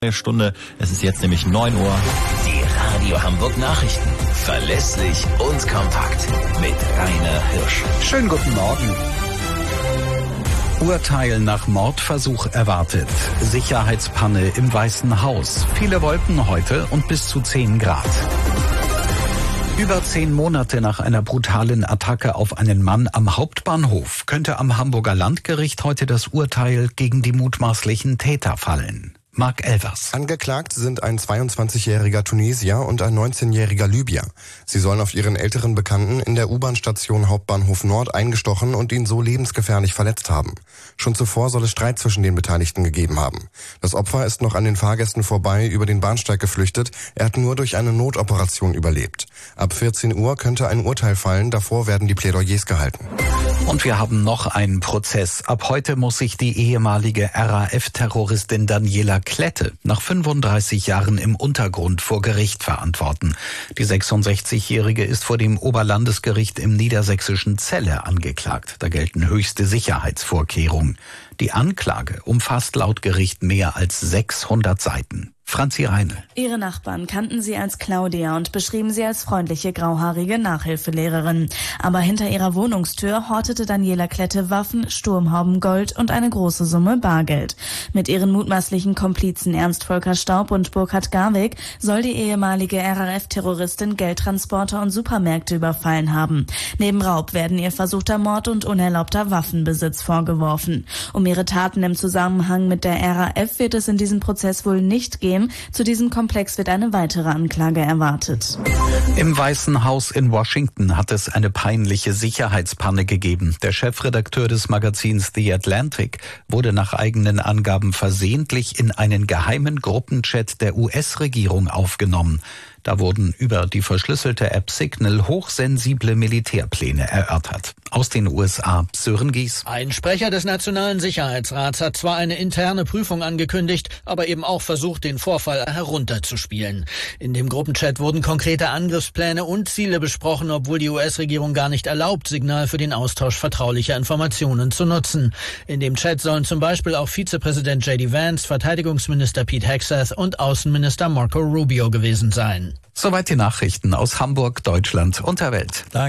Stunde. Es ist jetzt nämlich 9 Uhr. Die Radio Hamburg Nachrichten. Verlässlich und kompakt. Mit Rainer Hirsch. Schönen guten Morgen. Urteil nach Mordversuch erwartet. Sicherheitspanne im Weißen Haus. Viele Wolken heute und bis zu 10 Grad. Über 10 Monate nach einer brutalen Attacke auf einen Mann am Hauptbahnhof könnte am Hamburger Landgericht heute das Urteil gegen die mutmaßlichen Täter fallen. Marc Elvers. Angeklagt sind ein 22-jähriger Tunesier und ein 19-jähriger Libyer. Sie sollen auf ihren älteren Bekannten in der U-Bahn-Station Hauptbahnhof Nord eingestochen und ihn so lebensgefährlich verletzt haben. Schon zuvor soll es Streit zwischen den Beteiligten gegeben haben. Das Opfer ist noch an den Fahrgästen vorbei über den Bahnsteig geflüchtet. Er hat nur durch eine Notoperation überlebt. Ab 14 Uhr könnte ein Urteil fallen. Davor werden die Plädoyers gehalten. Und wir haben noch einen Prozess. Ab heute muss sich die ehemalige RAF-Terroristin Daniela Klette nach 35 Jahren im Untergrund vor Gericht verantworten. Die 66-Jährige ist vor dem Oberlandesgericht im niedersächsischen Celle angeklagt. Da gelten höchste Sicherheitsvorkehrungen. Die Anklage umfasst laut Gericht mehr als 600 Seiten. Franzi Reine. Ihre Nachbarn kannten sie als Claudia und beschrieben sie als freundliche, grauhaarige Nachhilfelehrerin. Aber hinter ihrer Wohnungstür hortete Daniela Klette Waffen, Sturmhauben, Gold und eine große Summe Bargeld. Mit ihren mutmaßlichen Komplizen Ernst Volker Staub und Burkhard Garwig soll die ehemalige RAF-Terroristin Geldtransporter und Supermärkte überfallen haben. Neben Raub werden ihr versuchter Mord und unerlaubter Waffenbesitz vorgeworfen. Um ihre Taten im Zusammenhang mit der RAF wird es in diesem Prozess wohl nicht gehen. Zu diesem Komplex wird eine weitere Anklage erwartet. Im Weißen Haus in Washington hat es eine peinliche Sicherheitspanne gegeben. Der Chefredakteur des Magazins The Atlantic wurde nach eigenen Angaben versehentlich in einen geheimen Gruppenchat der US-Regierung aufgenommen. Da wurden über die verschlüsselte App Signal hochsensible Militärpläne erörtert. Aus den USA, Sören Gies. Ein Sprecher des Nationalen Sicherheitsrats hat zwar eine interne Prüfung angekündigt, aber eben auch versucht, den Vorfall herunterzuspielen. In dem Gruppenchat wurden konkrete Angriffspläne und Ziele besprochen, obwohl die US-Regierung gar nicht erlaubt, Signal für den Austausch vertraulicher Informationen zu nutzen. In dem Chat sollen zum Beispiel auch Vizepräsident J.D. Vance, Verteidigungsminister Pete Hegseth und Außenminister Marco Rubio gewesen sein. Soweit die Nachrichten aus Hamburg, Deutschland und der Welt.